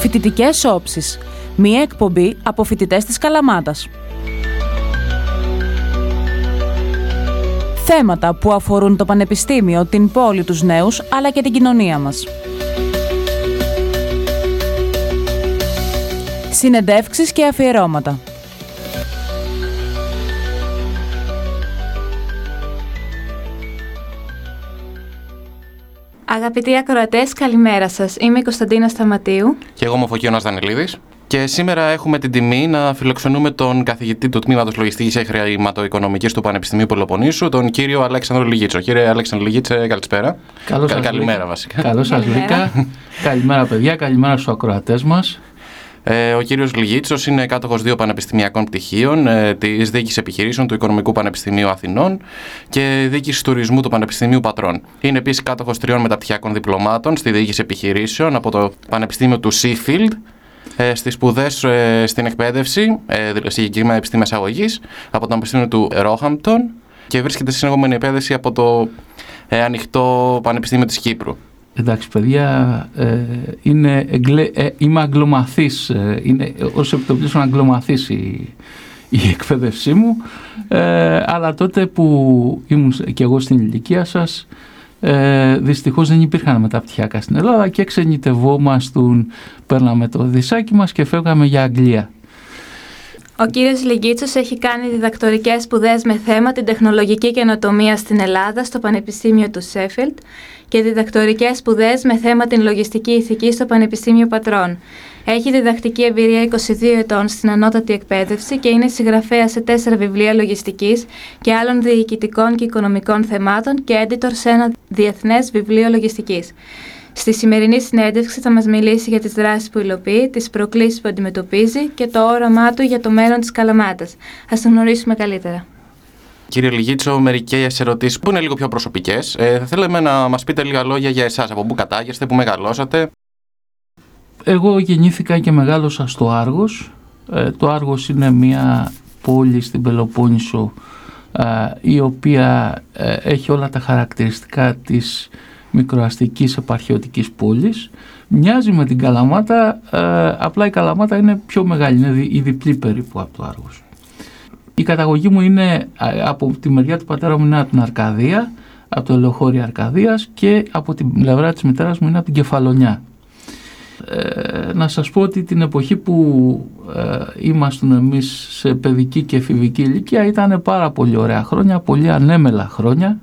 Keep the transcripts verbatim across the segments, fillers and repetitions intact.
Φοιτητικές όψεις. Μία εκπομπή από φοιτητές της Καλαμάτας. Θέματα που αφορούν το Πανεπιστήμιο, την πόλη, τους νέους, αλλά και την κοινωνία μας. Συνεντεύξεις και αφιερώματα. Αγαπητοί ακροατές, καλημέρα σας. Είμαι η Κωνσταντίνα Σταματίου. Και εγώ είμαι ο Φωκίωνας Δανελίδης. Και σήμερα έχουμε την τιμή να φιλοξενούμε τον καθηγητή του Τμήματος Λογιστικής και Χρηματοοικονομικής του Πανεπιστημίου Πελοποννήσου, τον κύριο Αλέξανδρο Λιγίτσο. Κύριε Αλέξανδρο Λιγίτσε, καλησπέρα. Καλώς σας Καλημέρα, βασικά. Καλώς σας βρήκα. Καλημέρα, παιδιά. Καλημέρα στους ακροατές μας. Ε, ο κύριος Λιγίτσος είναι κάτοχος δύο πανεπιστημιακών πτυχίων, ε, της Διοίκησης Επιχειρήσεων του Οικονομικού Πανεπιστημίου Αθηνών και Διοίκησης Τουρισμού του Πανεπιστημίου Πατρών. Είναι επίσης κάτοχος τριών μεταπτυχιακών διπλωμάτων στη Διοίκηση Επιχειρήσεων από το Πανεπιστήμιο του Sheffield, ε, στις σπουδές ε, στην εκπαίδευση, ε, συγκεκριμένα επιστήμες αγωγής, από το Πανεπιστήμιο του Roehampton και βρίσκεται στη συνεχόμενη εκπαίδευση από το ε, Ανοιχτό Πανεπιστήμιο της Κύπρου. Εντάξει, παιδιά, ε, είναι εγκλε, ε, είμαι αγγλομαθής, ε, είναι ως επιτοπλίστων αγγλομαθής η, η εκπαίδευσή μου, ε, αλλά τότε που ήμουν και εγώ στην ηλικία σας, ε, δυστυχώς δεν υπήρχαν μεταπτυχιακά στην Ελλάδα και ξενιτευόμαστον, παίρναμε το δισάκι μας και φεύγαμε για Αγγλία. Ο κύριος Λιγίτσος έχει κάνει διδακτορικές σπουδές με θέμα την τεχνολογική καινοτομία στην Ελλάδα στο Πανεπιστήμιο του Sheffield και διδακτορικές σπουδές με θέμα την λογιστική ηθική στο Πανεπιστήμιο Πατρών. Έχει διδακτική εμπειρία είκοσι δύο ετών στην ανώτατη εκπαίδευση και είναι συγγραφέας σε τέσσερα βιβλία λογιστικής και άλλων διοικητικών και οικονομικών θεμάτων και editor σε ένα διεθνές βιβλίο λογιστικής. Στη σημερινή συνέντευξη θα μας μιλήσει για τις δράσεις που υλοποιεί, τις προκλήσεις που αντιμετωπίζει και το όραμά του για το μέλλον της Καλαμάτας. Ας τον γνωρίσουμε καλύτερα. Κύριε Λιγίτσο, μερικές ερωτήσεις που είναι λίγο πιο προσωπικές. Ε, θα θέλαμε να μας πείτε λίγα λόγια για εσάς, από πού κατάγεστε, πού μεγαλώσατε. Εγώ γεννήθηκα και μεγάλωσα στο Άργος. Ε, το Άργος είναι μια πόλη στην Πελοπόννησο ε, η οποία ε, έχει όλα τα χαρακτηριστικά της μικροαστικής επαρχιωτικής πόλης. Μοιάζει με την Καλαμάτα, ε, απλά η Καλαμάτα είναι πιο μεγάλη, είναι η διπλή περίπου από το Άργος. Η καταγωγή μου είναι από τη μεριά του πατέρα μου είναι από την Αρκαδία, από το Ελαιοχώρι Αρκαδίας, και από την πλευρά της μητέρας μου είναι από την Κεφαλονιά. Ε, να σας πω ότι την εποχή που ε, ήμασταν εμείς σε παιδική και εφηβική ηλικία ήταν πάρα πολύ ωραία χρόνια, πολύ ανέμελα χρόνια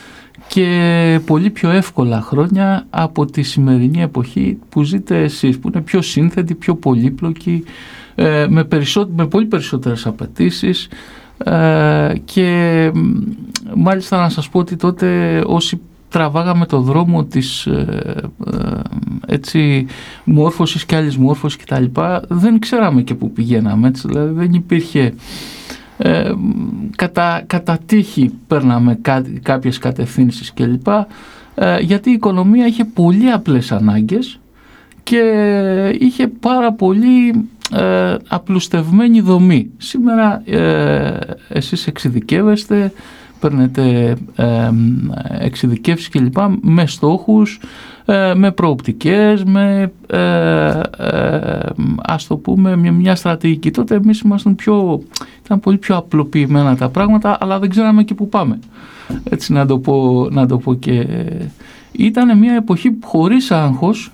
και πολύ πιο εύκολα χρόνια από τη σημερινή εποχή που ζείτε εσείς, που είναι πιο σύνθετη, πιο πολύπλοκη, ε, με, περισσό, με πολύ περισσότερες απαιτήσεις, ε, και μάλιστα να σας πω ότι τότε όσοι τραβάγαμε το δρόμο της ε, ε, έτσι, μόρφωσης και άλλης μόρφωσης και τα λοιπά, δεν ξέραμε και που πηγαίναμε, έτσι, δηλαδή δεν υπήρχε ε, κατά, κατά τύχη παίρναμε κά, κάποιες κατευθύνσεις κλπ, ε, γιατί η οικονομία είχε πολύ απλές ανάγκες και είχε πάρα πολύ ε, απλουστευμένη δομή. Σήμερα ε, εσείς εξειδικεύεστε, παίρνετε ε, εξειδικεύσεις κλπ, με στόχους, ε, με προοπτικές, με ε, ε, ας το πούμε μια, μια στρατηγική. Τότε εμείς ήμασταν πιο, ήταν πολύ πιο απλοποιημένα τα πράγματα, αλλά δεν ξέραμε και που πάμε. Έτσι να το πω, να το πω και ήταν μια εποχή χωρίς άγχος,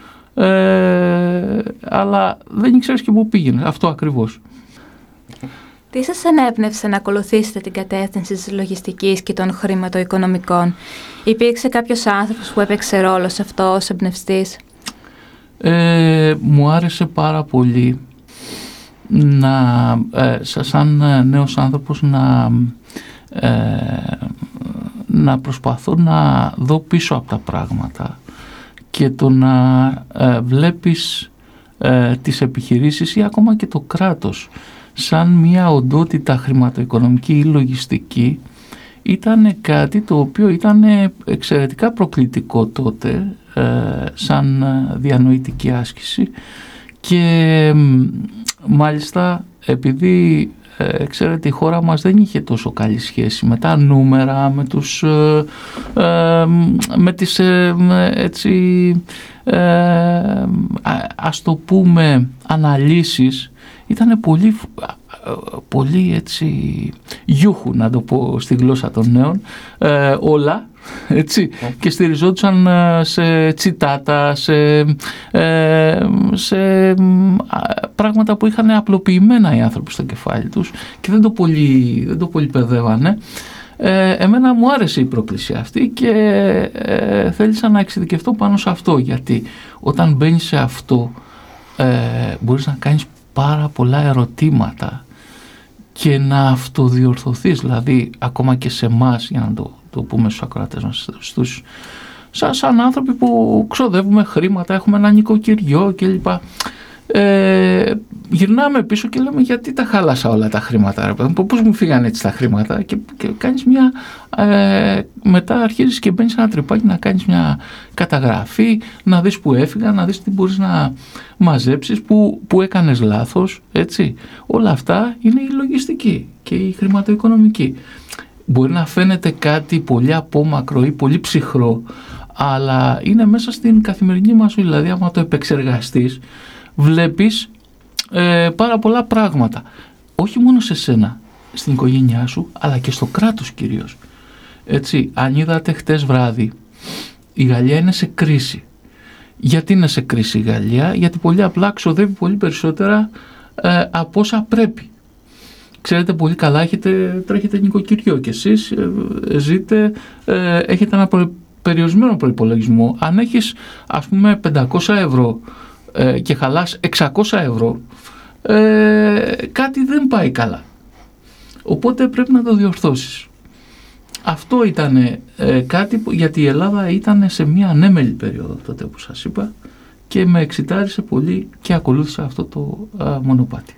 ε, αλλά δεν ήξερες και που πήγαινε. Αυτό ακριβώς. Τι σας ενέπνευσε να ακολουθήσετε την κατεύθυνση της λογιστικής και των χρηματοοικονομικών? Υπήρξε κάποιος άνθρωπος που έπαιξε ρόλο σε αυτό ως εμπνευστής? Ε, μου άρεσε πάρα πολύ να, ε, σαν νέος άνθρωπος να, ε, να προσπαθώ να δω πίσω από τα πράγματα και το να ε, βλέπεις ε, τις επιχειρήσεις ή ακόμα και το κράτος σαν μια οντότητα χρηματοοικονομική ή λογιστική, ήταν κάτι το οποίο ήταν εξαιρετικά προκλητικό τότε, ε, σαν διανοητική άσκηση, και μάλιστα επειδή ε, ξέρετε η χώρα μας δεν είχε τόσο καλή σχέση με τα νούμερα, με τους ε, ε, με τις ε, έτσι, ε, ας το πούμε αναλύσεις, ήταν πολύ, πολύ έτσι γιούχου, να το πω στη γλώσσα των νέων, ε, όλα, έτσι, yeah. και στηριζόντουσαν σε τσιτάτα, σε, ε, σε πράγματα που είχαν απλοποιημένα οι άνθρωποι στο κεφάλι τους και δεν το πολύ, δεν το πολύ παιδεύανε. Ε, εμένα μου άρεσε η πρόκληση αυτή και ε, θέλησα να εξειδικευτώ πάνω σε αυτό, γιατί όταν μπαίνεις σε αυτό ε, μπορείς να κάνεις πάρα πολλά ερωτήματα και να αυτοδιορθωθείς, δηλαδή ακόμα και σε εμάς, για να το, το πούμε στους ακροατές μας, στους, σαν, σαν άνθρωποι που ξοδεύουμε χρήματα, έχουμε ένα νοικοκυριό κλπ. Ε, γυρνάμε πίσω και λέμε γιατί τα χάλασα όλα τα χρήματα, ρε παιδί, πώς μου φύγανε έτσι τα χρήματα, και, και κάνεις μια ε, μετά αρχίζεις και μπαίνεις σε ένα τρυπάκι να κάνεις μια καταγραφή, να δεις που έφυγαν, να δεις τι μπορείς να μαζέψεις, που, που έκανες λάθος, έτσι. Όλα αυτά είναι η λογιστική και η χρηματοοικονομική. Μπορεί να φαίνεται κάτι πολύ απόμακρο ή πολύ ψυχρό, αλλά είναι μέσα στην καθημερινή μας ζωή. Δηλαδή άμα το επεξεργαστείς, βλέπεις ε, πάρα πολλά πράγματα, όχι μόνο σε σένα, στην οικογένειά σου, αλλά και στο κράτος κυρίως. Έτσι, αν είδατε χτες βράδυ, η Γαλλία είναι σε κρίση. Γιατί είναι σε κρίση η Γαλλία? Γιατί πολύ απλά ξοδεύει πολύ περισσότερα ε, από όσα πρέπει. Ξέρετε πολύ καλά, έχετε, τρέχετε νοικοκυριό και εσείς ε, ζείτε, ε, έχετε ένα προ, περιορισμένο προϋπολογισμό. Αν έχεις ας πούμε πεντακόσια ευρώ και χαλάς εξακόσια ευρώ, ε, κάτι δεν πάει καλά. Οπότε πρέπει να το διορθώσεις. Αυτό ήταν ε, κάτι που, γιατί η Ελλάδα ήταν σε μια ανέμελη περίοδο τότε, όπως σας είπα, και με εξητάρισε πολύ και ακολούθησα αυτό το α, μονοπάτι.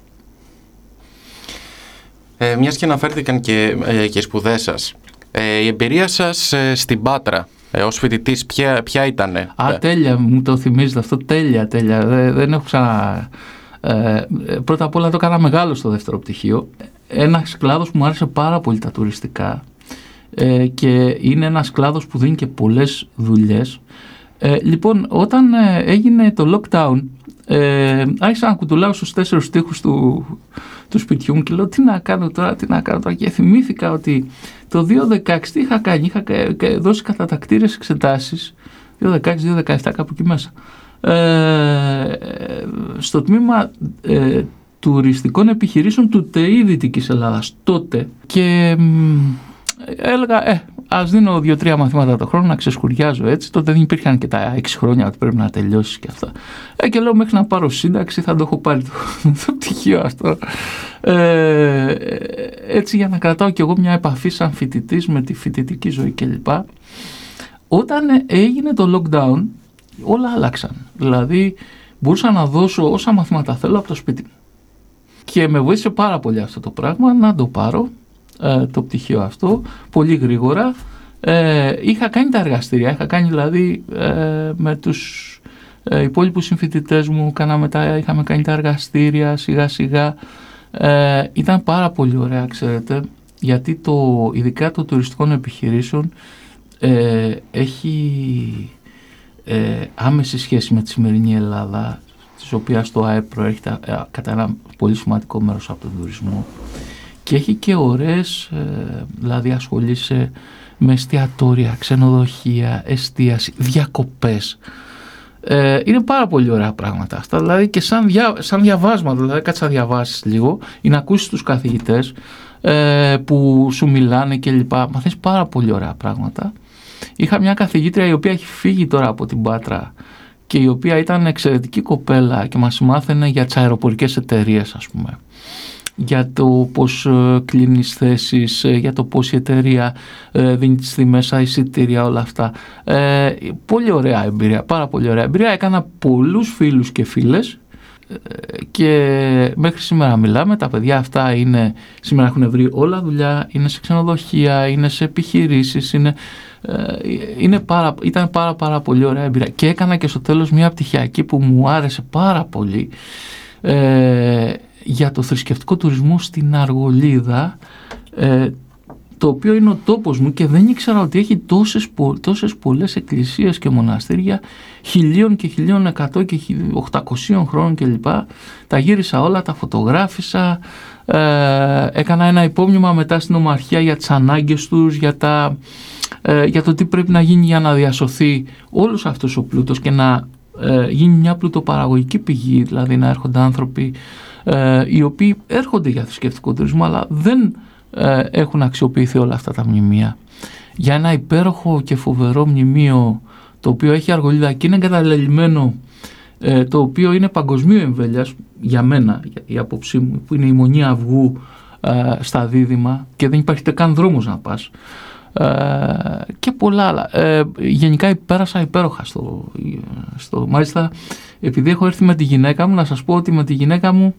Ε, μιας και αναφέρθηκαν και, ε, και οι σπουδές σας, ε, η εμπειρία σας ε, στην Πάτρα Ε, ως φοιτητής, ποια, ποια ήτανε? Α, τέλεια, μου το θυμίζετε αυτό, τέλεια, τέλεια. Δεν, δεν έχω ξανά... Ε, πρώτα απ' όλα το έκανα μεγάλο στο δεύτερο πτυχίο. Ένας κλάδος που μου άρεσε πάρα πολύ, τα τουριστικά, ε, και είναι ένας κλάδος που δίνει και πολλές δουλειές. Ε, λοιπόν, όταν ε, έγινε το lockdown, ε, άρχισα να κουτουλάω στους τέσσερους τοίχους του, του σπιτιού μου και λέω τι να κάνω τώρα, τι να κάνω τώρα, και θυμήθηκα ότι το δύο χιλιάδες δεκαέξι τι είχα κάνει, είχα δώσει κατατακτήρες εξετάσεις, δύο χιλιάδες δεκαέξι δύο χιλιάδες δεκαεπτά κάπου εκεί μέσα, ε, στο τμήμα ε, τουριστικών επιχειρήσεων του ΤΕΙ Δυτικής Ελλάδας τότε, και ε, έλεγα ε, ας δίνω δύο-τρία μαθήματα το χρόνο να ξεσκουριάζω έτσι. Τότε δεν υπήρχαν και τα έξι χρόνια ότι πρέπει να τελειώσεις και αυτά. Ε, και λέω μέχρι να πάρω σύνταξη θα το έχω πάρει το, το πτυχίο αυτό. Ε, έτσι για να κρατάω κι εγώ μια επαφή σαν φοιτητής με τη φοιτητική ζωή κλπ. Όταν έγινε το lockdown όλα άλλαξαν. Δηλαδή μπορούσα να δώσω όσα μαθήματα θέλω από το σπίτι μου. Και με βοήθησε πάρα πολύ αυτό το πράγμα να το πάρω, ε, το πτυχίο αυτό, πολύ γρήγορα. Ε, είχα κάνει τα εργαστήρια, είχα κάνει δηλαδή ε, με τους ε, υπόλοιπους συμφοιτητές μου, κάναμε τα, είχαμε κάνει τα εργαστήρια σιγά σιγά. Ε, ήταν πάρα πολύ ωραία, ξέρετε, γιατί το, ειδικά το τουριστικών επιχειρήσεων ε, έχει ε, άμεση σχέση με τη σημερινή Ελλάδα, της οποίας το ΑΕΠ προέρχεται ε, κατά ένα πολύ σημαντικό μέρος από τον τουρισμό, και έχει και ωραίες, ε, δηλαδή ασχολείσαι με εστιατόρια, ξενοδοχεία, εστίαση, διακοπές. Ε, είναι πάρα πολύ ωραία πράγματα αυτά, δηλαδή και σαν, δια, σαν διαβάσματα, δηλαδή κάτσε να διαβάσεις λίγο ή να ακούσεις τους καθηγητές ε, που σου μιλάνε και λοιπά, μαθαίνεις πάρα πολύ ωραία πράγματα. Είχα μια καθηγήτρια η οποία έχει φύγει τώρα από την Πάτρα και η οποία ήταν εξαιρετική κοπέλα και μας μάθαινε για τις αεροπορικές εταιρείες, ας πούμε, για το πώς ε, κλείνεις θέσεις, ε, για το πώς η εταιρεία ε, δίνει τις τιμές, εισιτήρια, όλα αυτά. Ε, πολύ ωραία εμπειρία, πάρα πολύ ωραία εμπειρία. Έκανα πολλούς φίλους και φίλες ε, και μέχρι σήμερα μιλάμε. Τα παιδιά αυτά είναι, σήμερα έχουν βρει όλα δουλειά, είναι σε ξενοδοχεία, είναι σε επιχειρήσεις, είναι, ε, είναι πάρα, ήταν πάρα πάρα πολύ ωραία εμπειρία. Και έκανα και στο τέλος μια πτυχιακή που μου άρεσε πάρα πολύ, ε, για το θρησκευτικό τουρισμό στην Αργολίδα, ε, το οποίο είναι ο τόπος μου και δεν ήξερα ότι έχει τόσες, τόσες πολλές εκκλησίες και μοναστήρια χιλίων και χιλίων εκατό και οχτακοσίων χρόνων κλπ. Τα γύρισα όλα, τα φωτογράφησα, ε, έκανα ένα υπόμνημα μετά στην ομαρχία για τις ανάγκες τους, για, τα, ε, για το τι πρέπει να γίνει για να διασωθεί όλος αυτός ο πλούτος και να ε, γίνει μια πλουτοπαραγωγική πηγή, δηλαδή να έρχονται άνθρωποι ε, οι οποίοι έρχονται για θρησκευτικό τουρισμό αλλά δεν ε, έχουν αξιοποιηθεί όλα αυτά τα μνημεία. Για ένα υπέροχο και φοβερό μνημείο το οποίο έχει αργολίδα και είναι εγκαταλελειμμένο, ε, το οποίο είναι παγκοσμίου εμβέλειας για μένα, για η άποψή μου, που είναι η Μονή Αυγού ε, στα Δίδυμα και δεν υπάρχει καν δρόμος να πας. Ε, και πολλά άλλα. Ε, γενικά πέρασα υπέροχα στο, στο, μάλιστα επειδή έχω έρθει με τη γυναίκα μου, να σας πω ότι με τη γυναίκα μου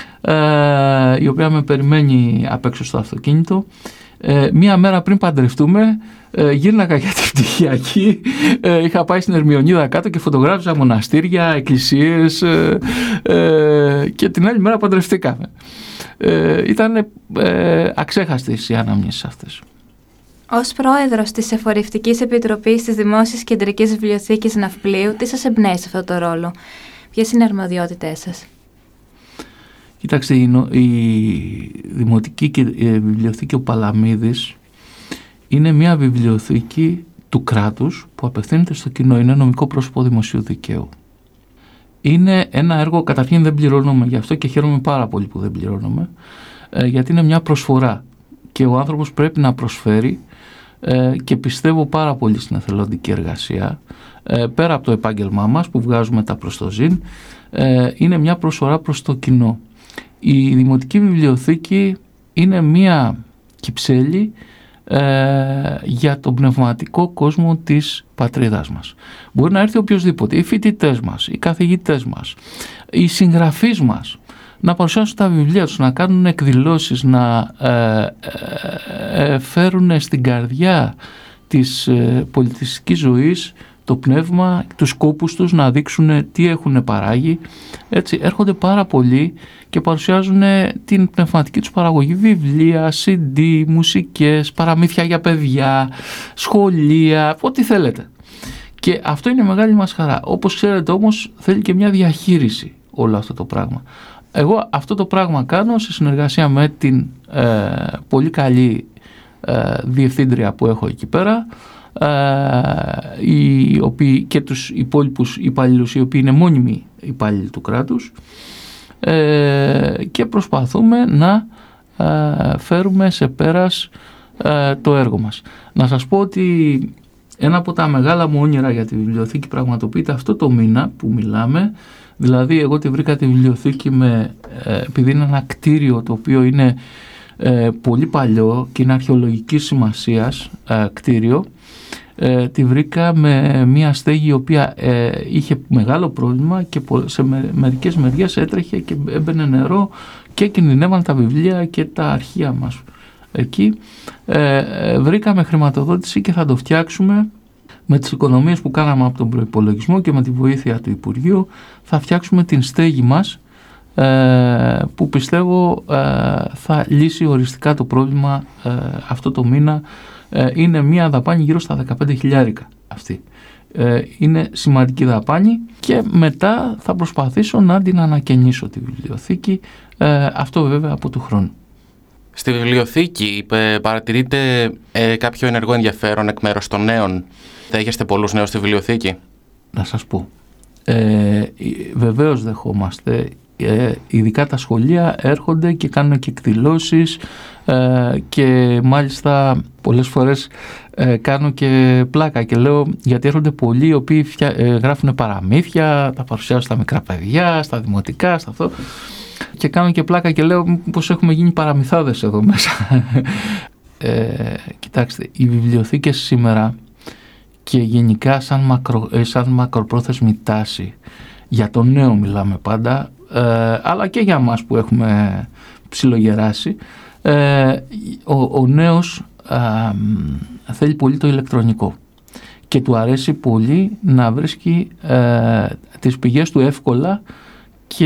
ε, η οποία με περιμένει απ' έξω στο αυτοκίνητο, ε, μία μέρα πριν παντρευτούμε ε, γύρνακα για την πτυχιακή, ε, είχα πάει στην Ερμιονίδα κάτω και φωτογράφιζα μοναστήρια, εκκλησίες ε, ε, και την άλλη μέρα παντρευτήκαμε. ε, ήταν ε, αξέχαστες οι αναμνήσεις αυτές. Ως πρόεδρος της Εφορευτικής Επιτροπής της Δημόσιας Κεντρικής Βιβλιοθήκης Ναυπλίου, τι σας εμπνέει σε αυτό το ρόλο? Ποιες είναι οι αρμοδιότητές σας? Κοιτάξτε, η Δημοτική Βιβλιοθήκη ο Παλαμίδης είναι μια βιβλιοθήκη του κράτους που απευθύνεται στο κοινό, είναι νομικό πρόσωπο δημοσίου δικαίου. Είναι ένα έργο, καταρχήν δεν πληρώνομαι γι' αυτό και χαίρομαι πάρα πολύ που δεν πληρώνομαι, γιατί είναι μια προσφορά και ο άνθρωπος πρέπει να προσφέρει και πιστεύω πάρα πολύ στην εθελοντική εργασία. Πέρα από το επάγγελμά μας που βγάζουμε τα προς το ζήν, είναι μια προσφορά προς το κοινό. Η Δημοτική Βιβλιοθήκη είναι μια κυψέλη για τον πνευματικό κόσμο της πατρίδας μας. Μπορεί να έρθει οποιοσδήποτε, οι φοιτητές μας, οι καθηγητές μας, οι συγγραφείς μας, να παρουσιάσουν τα βιβλία τους, να κάνουν εκδηλώσεις, να ε, ε, ε, φέρουν στην καρδιά της ε, πολιτιστικής ζωής το πνεύμα, τους σκόπους τους, να δείξουν τι έχουν παράγει. Έτσι, έρχονται πάρα πολλοί και παρουσιάζουν την πνευματική τους παραγωγή, βιβλία, σι ντι, μουσικές, παραμύθια για παιδιά, σχολεία, ό,τι θέλετε. Και αυτό είναι μεγάλη μας χαρά. Όπως ξέρετε όμως θέλει και μια διαχείριση όλο αυτό το πράγμα. Εγώ αυτό το πράγμα κάνω σε συνεργασία με την ε, πολύ καλή ε, διευθύντρια που έχω εκεί πέρα, ε, οι οποίοι, και τους υπόλοιπους υπαλλήλους οι οποίοι είναι μόνιμοι υπάλληλοι του κράτους, ε, και προσπαθούμε να ε, φέρουμε σε πέρας ε, το έργο μας. Να σας πω ότι ένα από τα μεγάλα μου όνειρα για τη βιβλιοθήκη πραγματοποιείται αυτό το μήνα που μιλάμε. Δηλαδή εγώ τη βρήκα τη βιβλιοθήκη με, ε, επειδή είναι ένα κτίριο το οποίο είναι ε, πολύ παλιό και είναι αρχαιολογικής σημασίας ε, κτίριο, ε, τη βρήκα με μια στέγη η οποία ε, είχε μεγάλο πρόβλημα και σε με, μερικές μεριές έτρεχε και έμπαινε νερό και κινδυνεύαν τα βιβλία και τα αρχεία μας. Εκεί ε, ε, βρήκαμε χρηματοδότηση και θα το φτιάξουμε. Με τις οικονομίες που κάναμε από τον προϋπολογισμό και με τη βοήθεια του Υπουργείου θα φτιάξουμε την στέγη μας, ε, που πιστεύω ε, θα λύσει οριστικά το πρόβλημα ε, αυτό το μήνα. Ε, είναι μια δαπάνη γύρω στα δεκαπέντε χιλιάρικα αυτή. Ε, είναι σημαντική δαπάνη και μετά θα προσπαθήσω να την ανακαινήσω τη βιβλιοθήκη, ε, αυτό βέβαια από του χρόνου. Στη βιβλιοθήκη παρατηρείτε ε, κάποιο ενεργό ενδιαφέρον εκ μέρους των νέων? Δέχεστε πολλούς νέους στη βιβλιοθήκη? Να σας πω, ε, βεβαίως δεχόμαστε, ε, ειδικά τα σχολεία έρχονται και κάνουν και εκδηλώσεις, ε, και μάλιστα πολλές φορές ε, κάνω και πλάκα και λέω, γιατί έρχονται πολλοί οι οποίοι φτια, ε, γράφουν παραμύθια, τα παρουσιάζουν στα μικρά παιδιά, στα δημοτικά, στα αυτό, και κάνω και πλάκα και λέω πως έχουμε γίνει παραμυθάδες εδώ μέσα. ε, κοιτάξτε, οι βιβλιοθήκες σήμερα και γενικά σαν, μακρο, σαν μακροπρόθεσμη τάση, για τον νέο μιλάμε πάντα, ε, αλλά και για μας που έχουμε ψιλογεράσει, ε, ο, ο νέος ε, θέλει πολύ το ηλεκτρονικό και του αρέσει πολύ να βρίσκει ε, τις πηγές του εύκολα και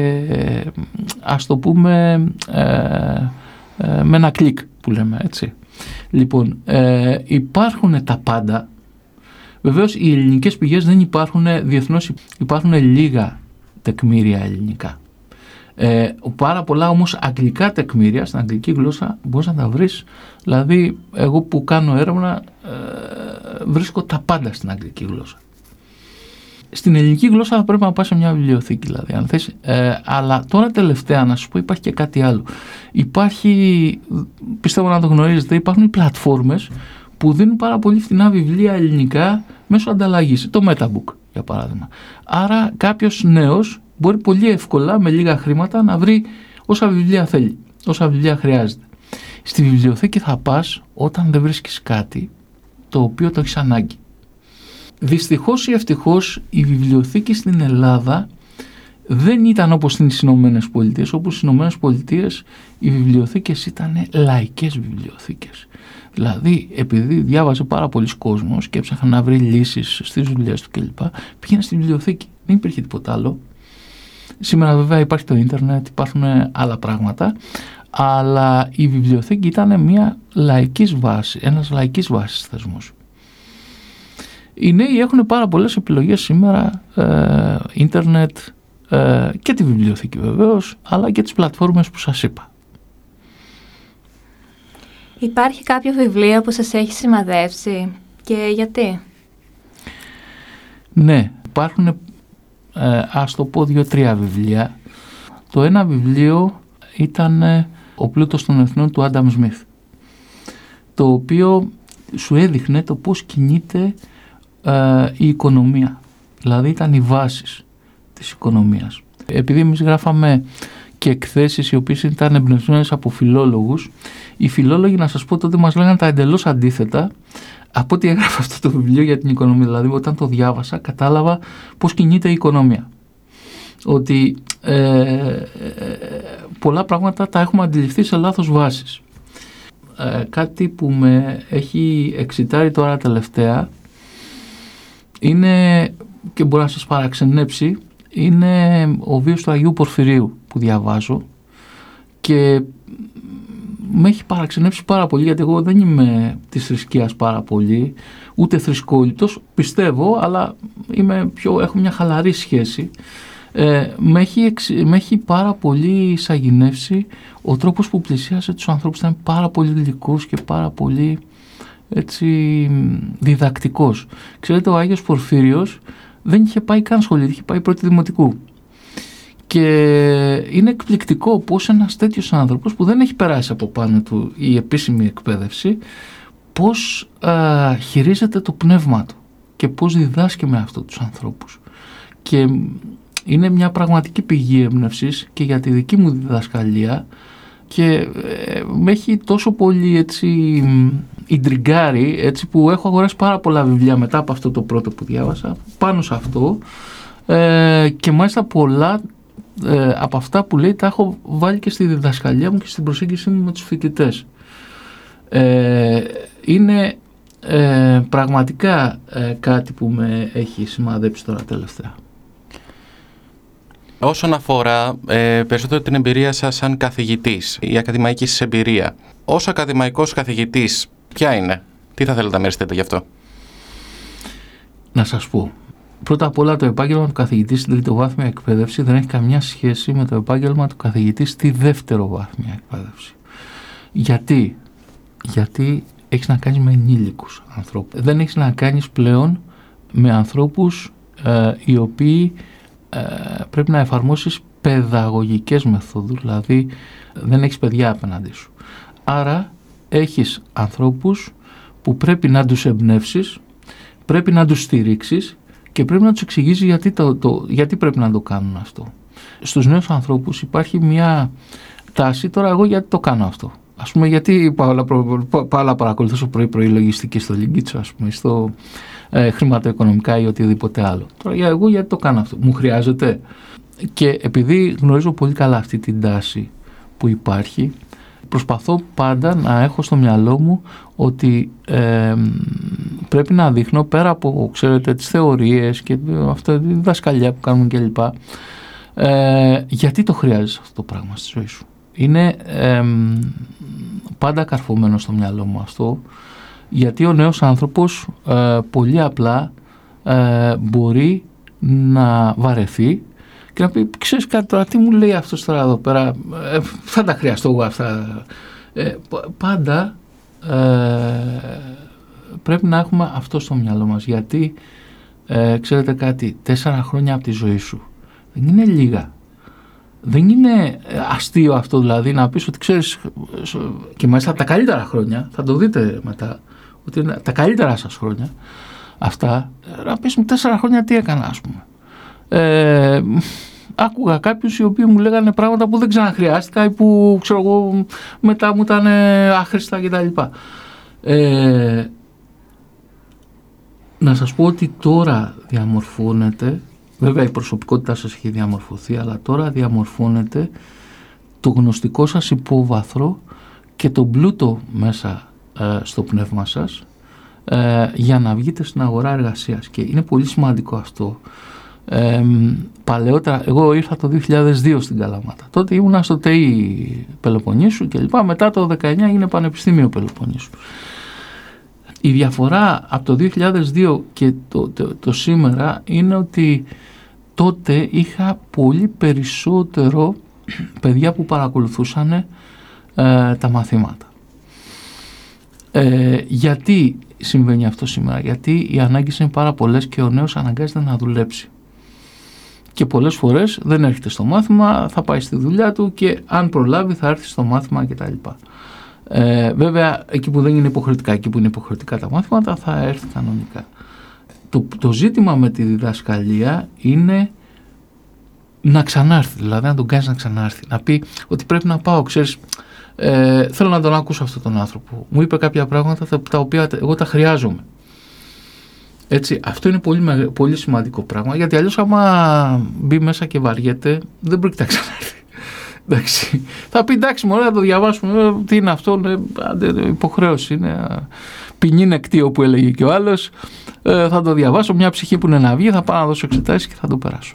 ε, ας το πούμε ε, ε, με ένα κλικ που λέμε, έτσι. Λοιπόν, ε, υπάρχουν τα πάντα. Βεβαίως οι ελληνικές πηγές δεν υπάρχουν, διεθνώς υπάρχουν λίγα τεκμήρια ελληνικά. Ε, πάρα πολλά όμως αγγλικά τεκμήρια, στην αγγλική γλώσσα μπορείς να τα βρεις. Δηλαδή εγώ που κάνω έρευνα ε, βρίσκω τα πάντα στην αγγλική γλώσσα. Στην ελληνική γλώσσα θα πρέπει να πας σε μια βιβλιοθήκη, δηλαδή, αν θες. Ε, αλλά τώρα τελευταία να σου πω υπάρχει και κάτι άλλο. Υπάρχει, πιστεύω να το γνωρίζετε, υπάρχουν οι πλατφόρμες που δίνουν πάρα πολύ φθηνά βιβλία ελληνικά μέσω ανταλλαγής. Το Metabook για παράδειγμα. Άρα κάποιος νέος μπορεί πολύ εύκολα με λίγα χρήματα να βρει όσα βιβλία θέλει, όσα βιβλία χρειάζεται. Στη βιβλιοθήκη θα πας όταν δεν βρίσκεις κάτι το οποίο το έχεις ανάγκη. Δυστυχώς ή ευτυχώς η βιβλιοθήκη στην Ελλάδα δεν ήταν όπως στις Ηνωμένες Πολιτείες. Όπως στις Ηνωμένες Πολιτείες οι βιβλιοθήκες ήταν λαϊκές βιβλιοθήκες. Δηλαδή επειδή διάβαζε πάρα πολλοί κόσμος και έψαχνε να βρει λύσεις στις δουλειές του κλπ. Πήγαινε στη βιβλιοθήκη, δεν υπήρχε τίποτα άλλο. Σήμερα βέβαια υπάρχει το ίντερνετ, υπάρχουν άλλα πράγματα, αλλά η βιβλιοθήκη ήταν μια λαϊκής βάση, ένας λαϊκής βάσης θεσμός. Οι νέοι έχουν πάρα πολλές επιλογές σήμερα, ε, ίντερνετ ε, και τη βιβλιοθήκη βεβαίως, αλλά και τις πλατφόρμες που σας είπα. Υπάρχει κάποιο βιβλίο που σας έχει σημαδεύσει και γιατί? Ναι, υπάρχουν, ε, ας το πω, δύο-τρία βιβλία. Το ένα βιβλίο ήταν ε, «Ο πλούτος των εθνών» του Άνταμ Σμιθ, το οποίο σου έδειχνε το πώς κινείται ε, η οικονομία. Δηλαδή ήταν οι βάσεις της οικονομίας. Επειδή εμείς γράφαμε και εκθέσεις οι οποίες ήταν εμπνευσμένες από φιλόλογους, οι φιλόλογοι, να σας πω, τότε μας λέγανε τα εντελώς αντίθετα από ό,τι έγραφε αυτό το βιβλίο για την οικονομία. Δηλαδή όταν το διάβασα κατάλαβα πώς κινείται η οικονομία. Ότι ε, ε, πολλά πράγματα τα έχουμε αντιληφθεί σε λάθος βάσεις. Ε, κάτι που με έχει εξητάρει τώρα τελευταία είναι, και μπορεί να σας παραξενέψει, είναι ο βίος του Αγίου Πορφυρίου που διαβάζω και με έχει παραξενέψει πάρα πολύ, γιατί εγώ δεν είμαι της θρησκείας πάρα πολύ, ούτε θρησκόληπτος, πιστεύω, αλλά είμαι πιο, έχω μια χαλαρή σχέση. Ε, με, έχει, με έχει πάρα πολύ σαγηνεύσει ο τρόπος που πλησίασε τους ανθρώπους. Ήταν πάρα πολύ γλυκός και πάρα πολύ έτσι διδακτικός. Ξέρετε, ο Άγιος Πορφύριος δεν είχε πάει καν σχολείο, είχε πάει πρώτη δημοτικού. Και είναι εκπληκτικό πως ένας τέτοιος άνθρωπος που δεν έχει περάσει από πάνω του η επίσημη εκπαίδευση, πως α, χειρίζεται το πνεύμα του και πως διδάσκει με αυτό τους ανθρώπους. Και είναι μια πραγματική πηγή έμπνευσης και για τη δική μου διδασκαλία και ε, με έχει τόσο πολύ έτσι ιντριγκάρει, έτσι, που έχω αγοράσει πάρα πολλά βιβλία μετά από αυτό το πρώτο που διάβασα πάνω σε αυτό ε, και μάλιστα πολλά ε, από αυτά που λέει τα έχω βάλει και στη διδασκαλία μου και στην προσέγγιση μου με τους φοιτητές. Ε, είναι ε, πραγματικά ε, κάτι που με έχει σημαδέψει τώρα τελευταία. Όσον αφορά ε, περισσότερο την εμπειρία σας σαν καθηγητής, η ακαδημαϊκή σας εμπειρία, ως ακαδημαϊκός καθηγητής, ποια είναι, τι θα θέλετε να μοιραστείτε γι' αυτό? Να σας πω, πρώτα απ' όλα το επάγγελμα του καθηγητή στην τριτοβάθμια εκπαίδευση δεν έχει καμιά σχέση με το επάγγελμα του καθηγητή στη δευτεροβάθμια εκπαίδευση. Γιατί? Γιατί έχεις να κάνεις με ενήλικους ανθρώπους. Δεν έχεις να κάνεις πλέον με ανθρώπους ε, οι οποίοι ε, πρέπει να εφαρμόσεις παιδαγωγικές μεθόδους, δηλαδή δεν έχεις παιδιά απέναντί σου. Άρα έχεις ανθρώπους που πρέπει να τους εμπνεύσεις, πρέπει να τους στηρίξεις και πρέπει να τους εξηγήσεις γιατί, το, το, γιατί πρέπει να το κάνουν αυτό. Στους νέους ανθρώπους υπάρχει μια τάση, τώρα εγώ γιατί το κάνω αυτό. Ας πούμε, γιατί πάω να παρακολουθήσω πρωί-πρωί λογιστική στο Λυγκίτσο, ας πούμε, στο ε, χρηματοοικονομικά ή οτιδήποτε άλλο. Τώρα για εγώ γιατί το κάνω αυτό, μου χρειάζεται. Και επειδή γνωρίζω πολύ καλά αυτή την τάση που υπάρχει, προσπαθώ πάντα να έχω στο μυαλό μου ότι ε, πρέπει να δείχνω πέρα από, ξέρετε, τις θεωρίες και αυτά, τη διδασκαλιά που κάνουμε κλπ. Ε, γιατί το χρειάζεσαι αυτό το πράγμα στη ζωή σου. Είναι ε, πάντα καρφωμένο στο μυαλό μου αυτό, γιατί ο νέος άνθρωπος ε, πολύ απλά ε, μπορεί να βαρεθεί και να πει, ξέρεις κάτι τώρα, τι μου λέει αυτός τώρα εδώ πέρα, ε, θα τα χρειαστώ εγώ αυτά. Ε, πάντα ε, πρέπει να έχουμε αυτό στο μυαλό μας, γιατί ε, ξέρετε κάτι, τέσσερα χρόνια από τη ζωή σου δεν είναι λίγα. Δεν είναι αστείο αυτό, δηλαδή να πεις ότι ξέρεις, και μάλιστα τα καλύτερα χρόνια, θα το δείτε μετά, ότι είναι τα καλύτερα σας χρόνια αυτά, να πεις μου τέσσερα χρόνια τι έκανα, ας πούμε. Ε, άκουγα κάποιους οι οποίοι μου λέγανε πράγματα που δεν ξαναχρειάστηκα ή που ξέρω εγώ μετά μου ήταν άχρηστα κτλ. Ε, να σας πω ότι τώρα διαμορφώνεται, βέβαια η προσωπικότητά σας έχει διαμορφωθεί, αλλά τώρα διαμορφώνεται το γνωστικό σας υπόβαθρο και το πλούτο μέσα ε, στο πνεύμα σας ε, για να βγείτε στην αγορά εργασίας, και είναι πολύ σημαντικό αυτό. Ε, παλαιότερα, εγώ ήρθα το δύο χιλιάδες δύο στην Καλαμάτα, τότε ήμουνα στο ΤΕΙ Πελοποννήσου και λοιπά, μετά το δεκαεννιά έγινε Πανεπιστήμιο Πελοποννήσου. Η διαφορά από το δύο χιλιάδες δύο και το, το, το σήμερα είναι ότι τότε είχα πολύ περισσότερο παιδιά που παρακολουθούσαν ε, τα μαθήματα. Ε, γιατί συμβαίνει αυτό σήμερα? Γιατί οι ανάγκες είναι πάρα πολλές και ο νέος αναγκάζεται να δουλέψει. Και πολλές φορές δεν έρχεται στο μάθημα, θα πάει στη δουλειά του και αν προλάβει θα έρθει στο μάθημα κτλ. Ε, βέβαια, εκεί που δεν είναι υποχρεωτικά, εκεί που είναι υποχρεωτικά τα μάθηματα, θα έρθει κανονικά. Το, το ζήτημα με τη διδασκαλία είναι να ξανάρθει, δηλαδή να τον κάνεις να ξανάρθει, να πει ότι πρέπει να πάω, ξέρεις, ε, θέλω να τον ακούσω αυτόν τον άνθρωπο. Μου είπε κάποια πράγματα τα, τα οποία εγώ τα χρειάζομαι. Έτσι, αυτό είναι πολύ, πολύ σημαντικό πράγμα, γιατί αλλιώς άμα μπει μέσα και βαριέται, δεν πρόκειται να ξανάρθει. Εντάξει. Θα πει εντάξει, μωρέ, να το διαβάσουμε. Τι είναι αυτό, ναι, υποχρέωση είναι. Ποινή νεκτή, όπου έλεγε και ο άλλος. Ε, θα το διαβάσω. Μια ψυχή που είναι να βγει, θα πάω να δώσω εξετάσεις και θα το περάσω.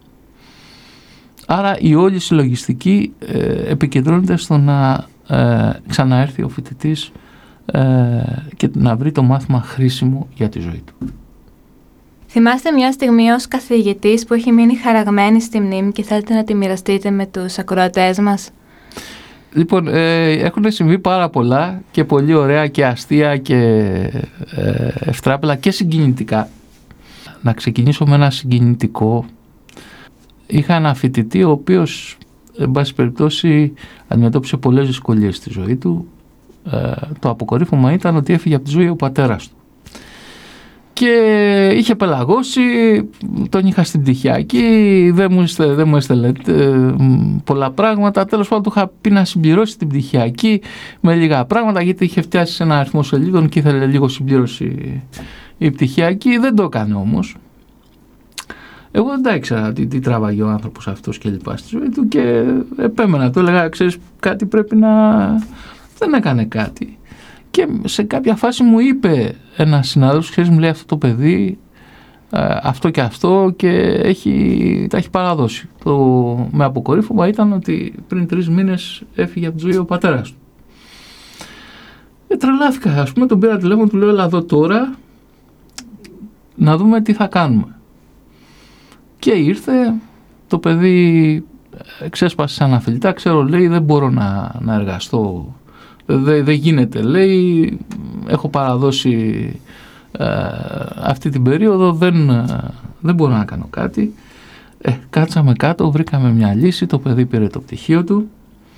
Άρα η όλη συλλογιστική ε, επικεντρώνεται στο να ε, ξαναέρθει ο φοιτητής ε, και να βρει το μάθημα χρήσιμο για τη ζωή του. Θυμάστε μια στιγμή ως καθηγητής που έχει μείνει χαραγμένη στη μνήμη και θέλετε να τη μοιραστείτε με τους ακροατές μας? Λοιπόν, ε, έχουν συμβεί πάρα πολλά και πολύ ωραία και αστεία και ε, ευτράπελα και συγκινητικά. Να ξεκινήσω με ένα συγκινητικό. Είχα ένα φοιτητή ο οποίος, εν πάση περιπτώσει, αντιμετώπισε πολλές δυσκολίες στη ζωή του. Ε, το αποκορύφωμα ήταν ότι έφυγε από τη ζωή ο πατέρας του. Και είχε πελαγώσει, τον είχα στην πτυχιακή, δεν μου, είστε, δεν μου έστελε ε, πολλά πράγματα. Τέλος πάντων, του είχα πει να συμπληρώσει την πτυχιακή με λίγα πράγματα, γιατί είχε φτιάσει σε ένα αριθμό σελίδων και ήθελε λίγο συμπλήρωση η πτυχιακή. Δεν το έκανε όμως. Εγώ δεν τα ήξερα τι, τι τράβαγε ο άνθρωπος αυτός και λοιπά στη ζωή του και επέμενα. Του έλεγα, ξέρεις, κάτι πρέπει να... Δεν έκανε κάτι. Και σε κάποια φάση μου είπε ένα συνάδελφος, ξέρεις, μου λέει αυτό το παιδί, αυτό και αυτό, και έχει, τα έχει παραδώσει. Το με αποκορύφωμα ήταν ότι πριν τρεις μήνες έφυγε από τη ζωή ο πατέρας του. Ε, τρελάθηκα, ας πούμε, τον πήρα τηλέφωνο, του λέω, έλα εδώ τώρα, να δούμε τι θα κάνουμε. Και ήρθε, το παιδί ξέσπασε σαν αναφιλητά, ξέρω, λέει, δεν μπορώ να, να εργαστώ. Δεν δε γίνεται, λέει, έχω παραδώσει ε, αυτή την περίοδο, δεν, ε, δεν μπορώ να κάνω κάτι. Ε, κάτσαμε κάτω, βρήκαμε μια λύση, το παιδί πήρε το πτυχίο του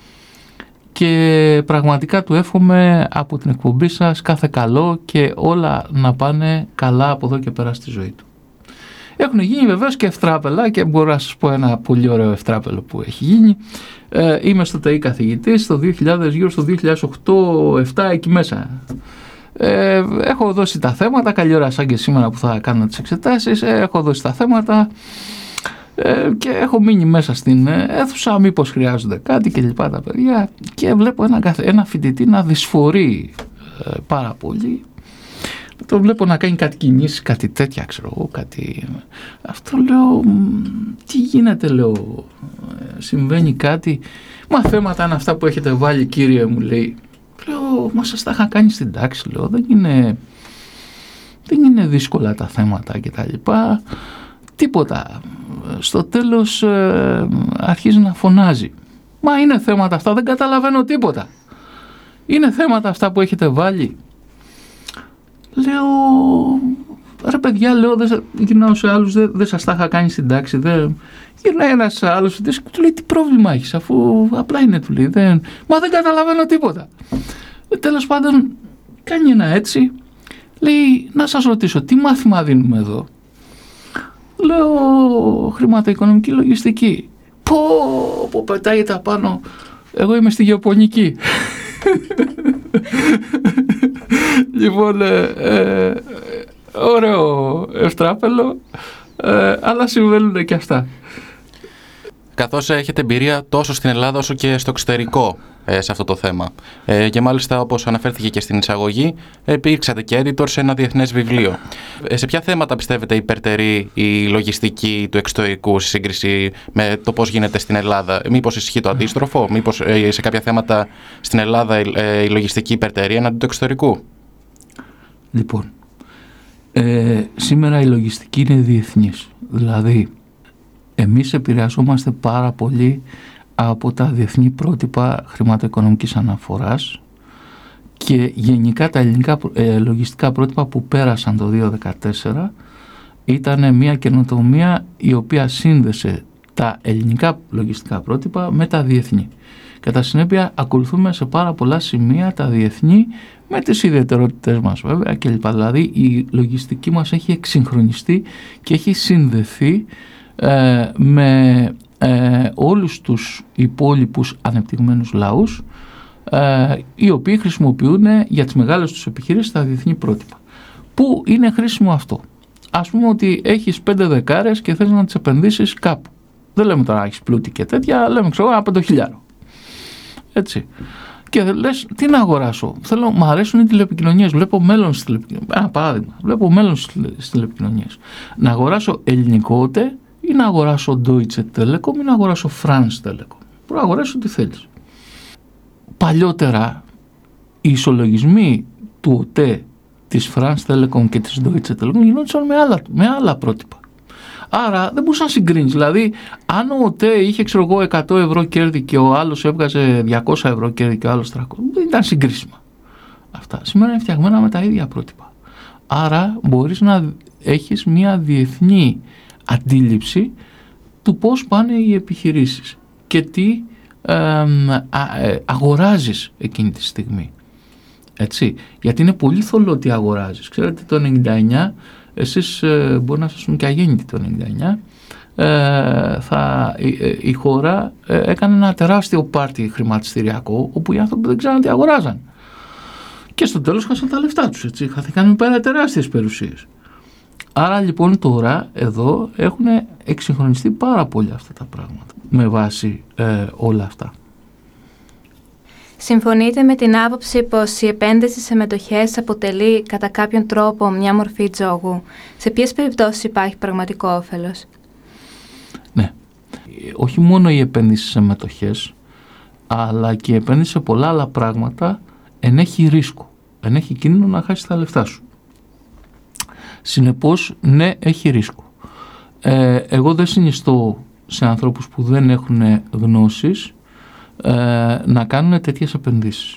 και πραγματικά του εύχομαι από την εκπομπή σας κάθε καλό και όλα να πάνε καλά από εδώ και πέρα στη ζωή του. Έχουν γίνει βεβαίως και ευτράπελα και μπορώ να σας πω ένα πολύ ωραίο ευτράπελο που έχει γίνει. Ε, είμαι στο ΤΕΙ καθηγητής στο δύο χιλιάδες, γύρω στο δύο χιλιάδες οκτώ επτά εκεί μέσα. Ε, έχω δώσει τα θέματα, καλή ώρα σαν και σήμερα που θα κάνω τις εξετάσεις, ε, έχω δώσει τα θέματα ε, και έχω μείνει μέσα στην αίθουσα μήπως χρειάζονται κάτι και λοιπά τα παιδιά, και βλέπω ένα, ένα φοιτητή να δυσφορεί ε, πάρα πολύ. Το βλέπω να κάνει κάτι κινήσεις, κάτι τέτοια, ξέρω εγώ, κάτι... Αυτό λέω, τι γίνεται, λέω, συμβαίνει κάτι. Μα θέματα είναι αυτά που έχετε βάλει, κύριε, μου λέει. Λέω, μα σας τα είχα κάνει στην τάξη, λέω, δεν είναι, δεν είναι δύσκολα τα θέματα και τα λοιπά. Τίποτα. Στο τέλος ε, αρχίζει να φωνάζει. Μα είναι θέματα αυτά, δεν καταλαβαίνω τίποτα. Είναι θέματα αυτά που έχετε βάλει. Λέω, ρε παιδιά, λέω, δεν γυρνάω σε άλλους, δεν, δεν σας τα είχα κάνει στην τάξη. Δεν... Γυρνάει ένας άλλος, του λέει, τι πρόβλημα έχεις, αφού απλά είναι, του λέει, δεν... Μα δεν καταλαβαίνω τίποτα. Τέλος πάντων, κάνει ένα έτσι, λέει, να σας ρωτήσω, τι μάθημα δίνουμε εδώ? Λέω, χρηματοοικονομική λογιστική. Πω, πω, πετάει τα πάνω. Εγώ είμαι στη γεωπονική. Λοιπόν, ε, ε, ωραίο ευτράπελο, ε, αλλά συμβαίνουν και αυτά. Καθώς έχετε εμπειρία τόσο στην Ελλάδα όσο και στο εξωτερικό ε, σε αυτό το θέμα. Ε, και μάλιστα, όπως αναφέρθηκε και στην εισαγωγή, υπήρξατε και editor σε ένα διεθνές βιβλίο. Ε, σε ποια θέματα πιστεύετε υπερτερεί η λογιστική του εξωτερικού σε σύγκριση με το πώς γίνεται στην Ελλάδα? Μήπως ισχύει το αντίστροφο? Μήπως ε, σε κάποια θέματα στην Ελλάδα ε, η λογιστική υπερτερεί εναντί του εξωτερικού? Λοιπόν, ε, σήμερα η λογιστική είναι διεθνής. Δηλαδή, εμείς επηρεαζόμαστε πάρα πολύ από τα διεθνή πρότυπα χρηματοοικονομικής αναφοράς και γενικά τα ελληνικά ε, λογιστικά πρότυπα που πέρασαν το δύο χιλιάδες δεκατέσσερα ήταν μια καινοτομία η οποία σύνδεσε τα ελληνικά λογιστικά πρότυπα με τα διεθνή. Κατά συνέπεια ακολουθούμε σε πάρα πολλά σημεία τα διεθνή με τις ιδιαιτερότητες μας βέβαια κλπ. Δηλαδή η λογιστική μας έχει εξυγχρονιστεί και έχει συνδεθεί ε, με ε, όλους τους υπόλοιπους ανεπτυγμένους λαούς ε, οι οποίοι χρησιμοποιούν για τις μεγάλες τους επιχειρήσεις τα διεθνή πρότυπα. Πού είναι χρήσιμο αυτό? Ας πούμε ότι έχεις πέντε δεκάρες και θες να τις επενδύσεις κάπου. Δεν λέμε τώρα να έχεις πλούτη και τέτοια, λέμε ξέρω ένα πεντοχιλιάρο. Έτσι. Και λες, τι να αγοράσω? Θέλω, μου αρέσουν οι τηλεπικοινωνίες. Βλέπω μέλλον στις τηλεπικοινωνίες. Ένα παράδειγμα. Βλέπω μέλλον στις τηλεπικοινωνίες. Να αγοράσω ελληνικό τε ή να αγοράσω Deutsche Telekom ή να αγοράσω France Telecom. Μπορώ να αγοράσω ό,τι θέλεις. Παλιότερα οι ισολογισμοί του ΟΤΕ, της France Telecom και της Deutsche Telekom γινόντουσαν με άλλα, με άλλα πρότυπα. Άρα δεν μπορούσα να συγκρίνεις. Δηλαδή, αν ο ΟΤΕ είχε ξέρω εγώ εκατό ευρώ κέρδη και ο άλλος έβγαζε διακόσια ευρώ κέρδη και ο άλλος τριακόσια, δεν ήταν συγκρίσιμα. Αυτά σήμερα είναι φτιαγμένα με τα ίδια πρότυπα. Άρα μπορείς να έχεις μια διεθνή αντίληψη του πώς πάνε οι επιχειρήσεις και τι ε, α, ε, αγοράζεις εκείνη τη στιγμή. Έτσι. Γιατί είναι πολύ θολό τι αγοράζεις. Ξέρετε, το ενενήντα εννιά εσείς ε, μπορεί να σας πούμε και αγέννητοι το ενενήντα εννιά, ε, θα, η, η χώρα ε, έκανε ένα τεράστιο πάρτι χρηματιστηριακό όπου οι άνθρωποι δεν ξέραν τι αγοράζαν. Και στο τέλος χάσαν τα λεφτά τους, έτσι, χάθηκαν πέρα τεράστιες περιουσίες. Άρα λοιπόν τώρα εδώ έχουν εξυγχρονιστεί πάρα πολύ αυτά τα πράγματα με βάση ε, όλα αυτά. Συμφωνείτε με την άποψη πως η επένδυση σε μετοχές αποτελεί κατά κάποιον τρόπο μια μορφή τζόγου? Σε ποιες περιπτώσεις υπάρχει πραγματικό όφελος? Ναι. Όχι μόνο η επένδυση σε μετοχές, αλλά και η επένδυση σε πολλά άλλα πράγματα ενέχει ρίσκο. Ενέχει κίνδυνο να χάσεις τα λεφτά σου. Συνεπώς, ναι, έχει ρίσκο. Ε, εγώ δεν συνιστώ σε ανθρώπους που δεν έχουν γνώσεις να κάνουν τέτοιες επενδύσεις.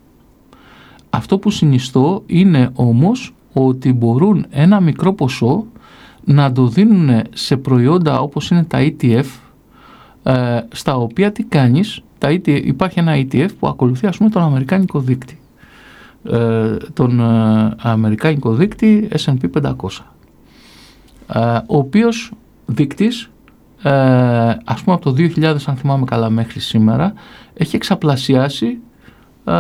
Αυτό που συνιστώ είναι όμως ότι μπορούν ένα μικρό ποσό να το δίνουν σε προϊόντα όπως είναι τα ι τι εφ, στα οποία τι κάνεις, τα ι τι εφ, υπάρχει ένα ι τι εφ που ακολουθεί ας πούμε τον αμερικάνικο δείκτη, τον αμερικάνικο δείκτη ες εντ πι πεντακόσια, ο οποίος δείκτης Ε, ας πούμε από το δύο χιλιάδες, αν θυμάμαι καλά, μέχρι σήμερα έχει εξαπλασιάσει ε,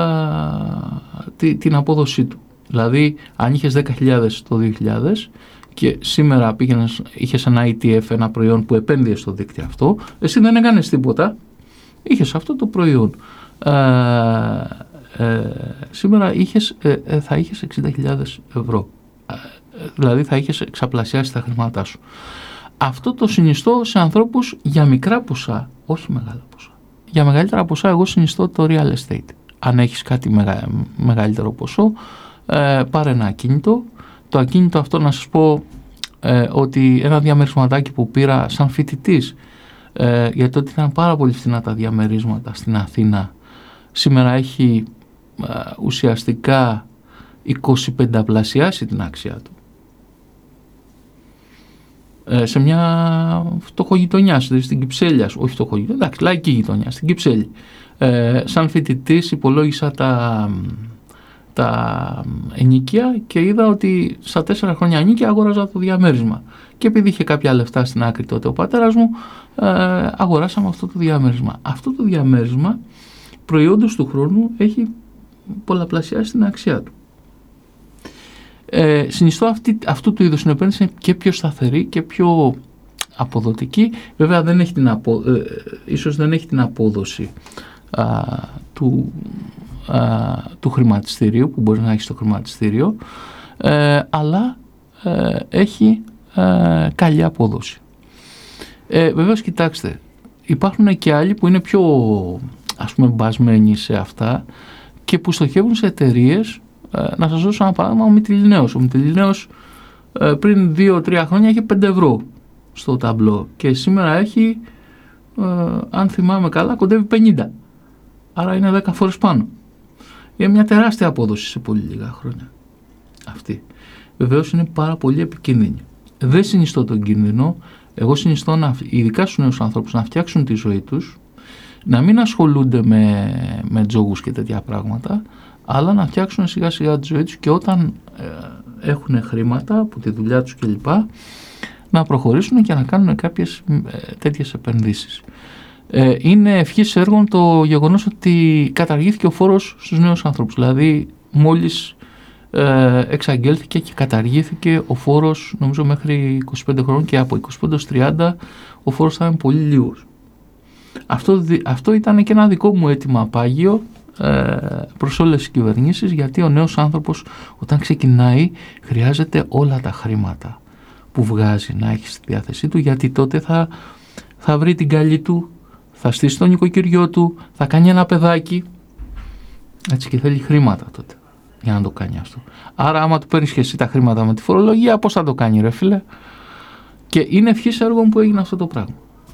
τη, την απόδοσή του. Δηλαδή αν είχες δέκα χιλιάδες το δύο χιλιάδες και σήμερα πήγαινες, είχες ένα ι τι εφ, ένα προϊόν που επένδυε στο δίκτυο αυτό, εσύ δεν έκανες τίποτα, είχες αυτό το προϊόν, ε, ε, σήμερα είχες, ε, ε, θα είχες εξήντα χιλιάδες ευρώ, ε, δηλαδή θα είχες εξαπλασιάσει τα χρήματά σου. Αυτό το συνιστώ σε ανθρώπους για μικρά ποσά, όχι μεγάλα ποσά. Για μεγαλύτερα ποσά εγώ συνιστώ το real estate. αν έχεις κάτι μεγα, μεγαλύτερο ποσό, ε, πάρε ένα ακίνητο. Το ακίνητο αυτό, να σας πω ε, ότι ένα διαμερισματάκι που πήρα σαν φοιτητής, ε, γιατί τότε ήταν πάρα πολύ φθηνά τα διαμερίσματα στην Αθήνα, σήμερα έχει ε, ουσιαστικά εικοσιπενταπλασιάσει την αξία του. Ε, σε μια φτωχογειτονιά, στην Κυψέλεια, όχι φτωχογειτονιά, εντάξει, λαϊκή γειτονιά, στην Κυψέλη. Ε, σαν φοιτητής υπολόγισα τα, τα ενοίκια και είδα ότι στα τέσσερα χρόνια ενοίκια αγόραζα το διαμέρισμα. Και επειδή είχε κάποια λεφτά στην άκρη τότε ο πατέρας μου, ε, αγοράσαμε αυτό το διαμέρισμα. Αυτό το διαμέρισμα, προϊόντος του χρόνου, έχει πολλαπλασιάσει την αξία του. Ε, συνιστώ αυτή, αυτού του είδους την επένδυση και πιο σταθερή και πιο αποδοτική. Βέβαια δεν έχει την απο, ε, ίσως δεν έχει την απόδοση α, του, α, του χρηματιστηρίου που μπορεί να έχει στο χρηματιστήριο, ε, αλλά ε, έχει ε, καλή απόδοση. Ε, βεβαίως κοιτάξτε, υπάρχουν και άλλοι που είναι πιο, ας πούμε, μπασμένοι σε αυτά και που στοχεύουν σε εταιρείες. Να σας δώσω ένα παράδειγμα, ο Μυτιληναίος. Ο Μυτιληναίος πριν δύο τρία χρόνια είχε πέντε ευρώ στο ταμπλό και σήμερα έχει, ε, αν θυμάμαι καλά, κοντεύει πενήντα. Άρα είναι δέκα φορές πάνω. Είναι μια τεράστια απόδοση σε πολύ λίγα χρόνια αυτή. Βεβαίως είναι πάρα πολύ επικίνδυνη. Δεν συνιστώ τον κίνδυνο. Εγώ συνιστώ, να, ειδικά στους νέους ανθρώπους, να φτιάξουν τη ζωή τους, να μην ασχολούνται με, με τζόγους και τέτοια πράγματα, αλλά να φτιάξουν σιγά σιγά τη ζωή τους και όταν ε, έχουν χρήματα από τη δουλειά τους κλπ, να προχωρήσουν και να κάνουν κάποιες ε, τέτοιες επενδύσεις. Ε, είναι ευχής έργων το γεγονός ότι καταργήθηκε ο φόρος στους νέους ανθρώπους. Δηλαδή μόλις ε, εξαγγέλθηκε και καταργήθηκε ο φόρος, νομίζω μέχρι είκοσι πέντε χρόνων, και από είκοσι πέντε έως τριάντα ο φόρος θα είναι πολύ λίγος. Αυτό, αυτό ήταν και ένα δικό μου αίτημα πάγιο προς όλες τις κυβερνήσεις, γιατί ο νέος άνθρωπος όταν ξεκινάει χρειάζεται όλα τα χρήματα που βγάζει να έχει στη διάθεσή του, γιατί τότε θα, θα βρει την καλή του, θα στήσει το νοικοκυριό του, θα κάνει ένα παιδάκι, έτσι, και θέλει χρήματα τότε για να το κάνει αυτό. Άρα άμα του παίρνεις και εσύ τα χρήματα με τη φορολογία, πώς θα το κάνει, ρε φίλε? Και είναι ευχής έργων που έγινε αυτό το πράγμα.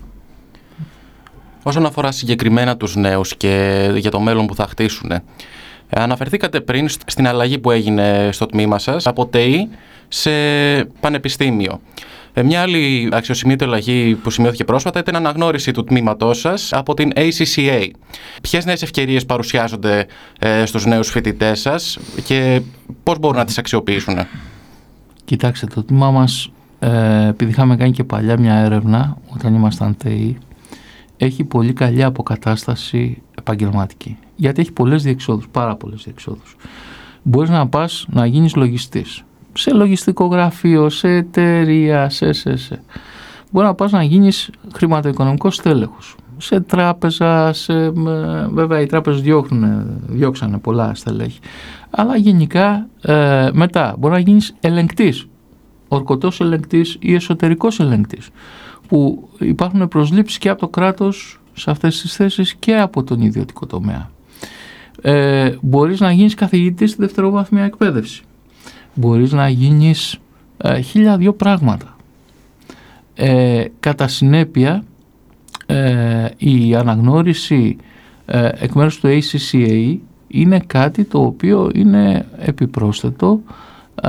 Όσον αφορά συγκεκριμένα τους νέους και για το μέλλον που θα χτίσουν, αναφερθήκατε πριν στην αλλαγή που έγινε στο τμήμα σας από ΤΕΙ σε πανεπιστήμιο. Μια άλλη αξιοσημείωτη αλλαγή που σημειώθηκε πρόσφατα ήταν η αναγνώριση του τμήματός σας από την έι σι σι έι. Ποιες νέες ευκαιρίες παρουσιάζονται στους νέους φοιτητές σας και πώς μπορούν να τις αξιοποιήσουν? Κοιτάξτε, το τμήμα μας, ε, επειδή είχαμε κάνει και παλιά μια έρευνα όταν ήμασταν ΤΕΙ, έχει πολύ καλή αποκατάσταση επαγγελματική. Γιατί έχει πολλές διεξόδους, πάρα πολλές διεξόδους. Μπορείς να πας να γίνεις λογιστής σε λογιστικό γραφείο, σε εταιρεία, σε, σε, σε. Μπορεί να πας να γίνεις χρηματοοικονομικός στέλεχος σε τράπεζα, σε, βέβαια οι τράπεζες διώχνουν, διώξανε πολλά στελέχη. Αλλά γενικά ε, μετά μπορεί να γίνεις ελεγκτής, ορκωτός ελεγκτής ή εσωτερικός ελεγκτής, που υπάρχουν προσλήψεις και από το κράτος σε αυτές τις θέσεις και από τον ιδιωτικό τομέα. Ε, μπορείς να γίνεις καθηγητής στη δευτεροβάθμια εκπαίδευση. Μπορείς να γίνεις ε, χίλια δυο πράγματα. Ε, κατά συνέπεια, ε, η αναγνώριση ε, εκ μέρους του έι σι σι έι είναι κάτι το οποίο είναι επιπρόσθετο ε,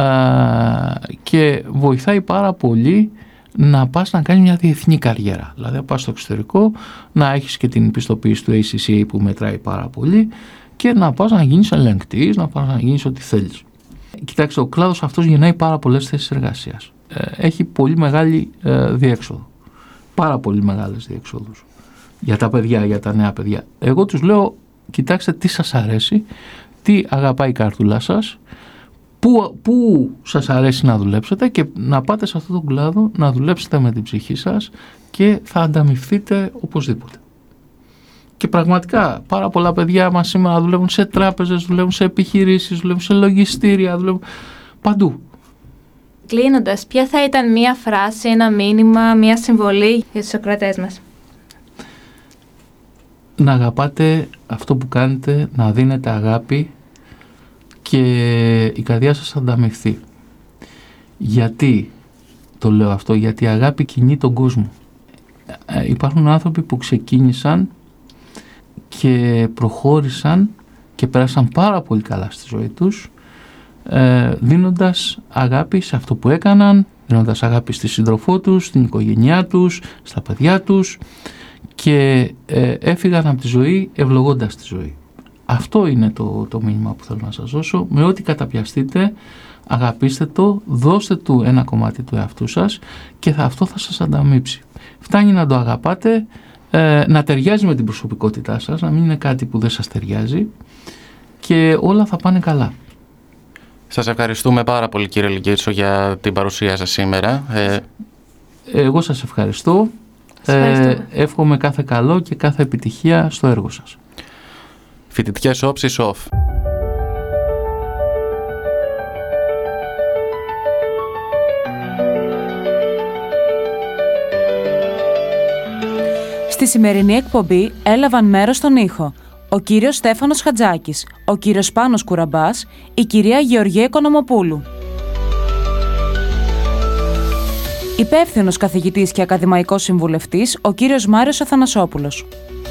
και βοηθάει πάρα πολύ να πας να κάνεις μια διεθνή καριέρα. Δηλαδή να πας στο εξωτερικό, να έχεις και την πιστοποίηση του έι σι σι έι που μετράει πάρα πολύ και να πας να γίνεις ελεγκτής, να πας να γίνεις ό,τι θέλεις. Κοιτάξτε, ο κλάδος αυτός γεννάει πάρα πολλές θέσεις εργασίας. Έχει πολύ μεγάλη ε, διέξοδο. Πάρα πολύ μεγάλες διέξοδους για τα παιδιά, για τα νέα παιδιά. Εγώ τους λέω, κοιτάξτε τι σας αρέσει, τι αγαπάει η καρτούλα σας, Πού, πού σας αρέσει να δουλέψετε και να πάτε σε αυτόν τον κλάδο να δουλέψετε με την ψυχή σας και θα ανταμοιφθείτε οπωσδήποτε. Και πραγματικά πάρα πολλά παιδιά μας σήμερα δουλεύουν σε τράπεζες, δουλεύουν σε επιχειρήσεις, δουλεύουν σε λογιστήρια, δουλεύουν παντού. Κλείνοντας, ποια θα ήταν μία φράση, ένα μήνυμα, μία συμβολή για τους ακροατές μας? να αγαπάτε αυτό που κάνετε, να δίνετε αγάπη και η καρδιά σας θα ανταμυφθεί. Γιατί το λέω αυτό? Γιατί η αγάπη κινεί τον κόσμο. Ε, υπάρχουν άνθρωποι που ξεκίνησαν και προχώρησαν και πέρασαν πάρα πολύ καλά στη ζωή τους, ε, δίνοντας αγάπη σε αυτό που έκαναν, δίνοντας αγάπη στη σύντροφό τους, στην οικογένειά τους, στα παιδιά τους, και ε, έφυγαν από τη ζωή ευλογώντας τη ζωή. Αυτό είναι το, το μήνυμα που θέλω να σας δώσω. Με ό,τι καταπιαστείτε, αγαπήστε το, δώστε του ένα κομμάτι του εαυτού σας και θα, αυτό θα σας ανταμείψει. Φτάνει να το αγαπάτε, ε, να ταιριάζει με την προσωπικότητά σας, να μην είναι κάτι που δεν σας ταιριάζει, και όλα θα πάνε καλά. Σας ευχαριστούμε πάρα πολύ, κύριε Λικίτσο, για την παρουσία σας σήμερα. Ε... Εγώ σας ευχαριστώ. Ε, εύχομαι κάθε καλό και κάθε επιτυχία στο έργο σας. Φοιτητικές όψεις off. Στη σημερινή εκπομπή έλαβαν μέρος στον ήχο ο κύριος Στέφανος Χατζάκης, ο κύριος Πάνος Κουραμπάς, η κυρία Γεωργία Οικονομοπούλου. Υπεύθυνος καθηγητής και ακαδημαϊκός συμβουλευτής, ο κύριος Μάριος Αθανασόπουλος.